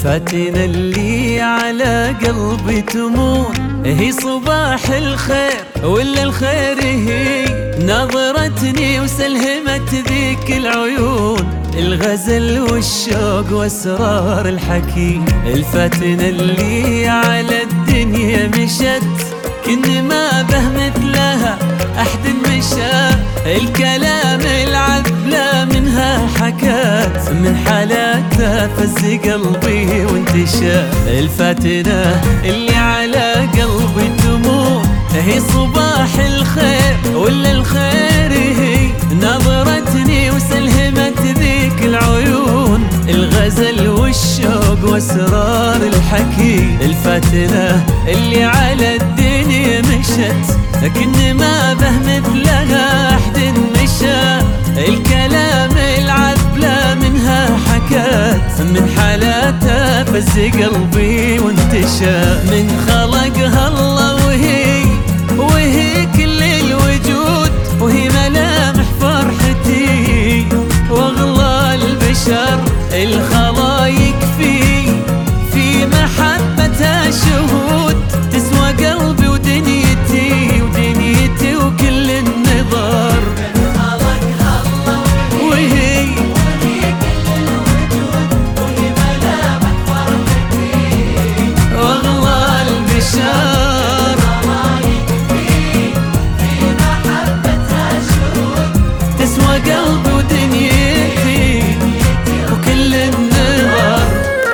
الفاتنة اللي على قلبي تمون هي صباح الخير ولا الخير هي نظرتني وسلهمت ذيك العيون الغزل والشوق واسرار الحكي. الفاتنة اللي على الدنيا مشت كن ما به مثلها أحد مشى الكلام العذبة منها حكات من حالاتها فز قلبي وانتشى. الفاتنة اللي على قلبي تموت هي صباح الخير ولا الخير هي نظرتني وسلهمت ذيك العيون الغزل والشوق واسرار الحكي. الفاتنة اللي على الدنيا مشت لكن ما به مثلها أحد مشى الكلام العذبة منها حكات من حالاتها فز قلبي وانتشى. من خلقها الله وهي كل الوجود وهي ملامح فرحتي واغلى البشر الخلايق في محبتها شهود تسوى قلبي ودنيتي وكل النظر. وهي كل الوجود وهي ملامح فرحتي واغلى البشر في محبتها شهود تسوى قلبي ودنيتي وكل النظر.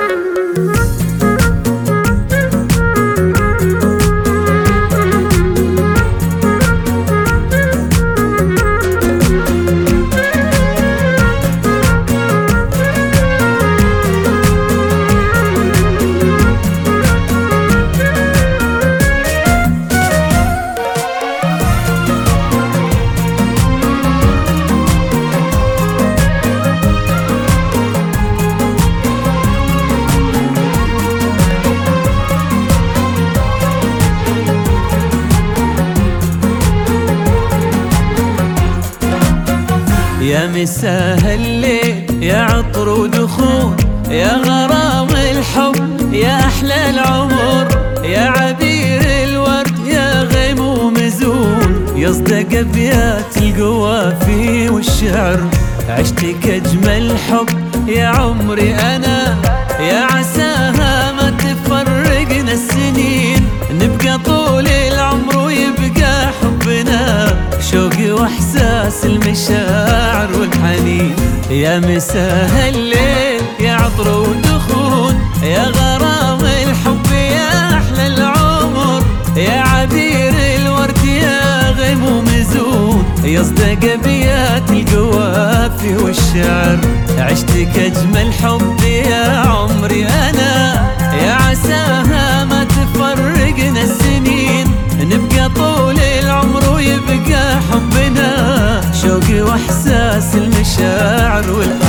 يا مساء الليل يا عطر ودخول يا غرام الحب يا أحلى العمر يا عبير الورد يا غيم ومزون يصدق أبيات القوافي والشعر عشتك أجمل حب يا عمري أنا يا عساها ما تفرقنا السنين نبقى طول العمر ويبقى حبنا شوقي واحساس المشاعر والحنين. يا مساء الليل يا عطر ودخون يا غرام الحب يا احلى العمر يا عبير الورد يا غيم ومزون يصدق ابيات القوافي والشعر عشتك اجمل حب يا عمري انا يا عساها ما تفرقنا السنين نبقى طول العمر ويبقى حبنا شوقي واحساس المشاعر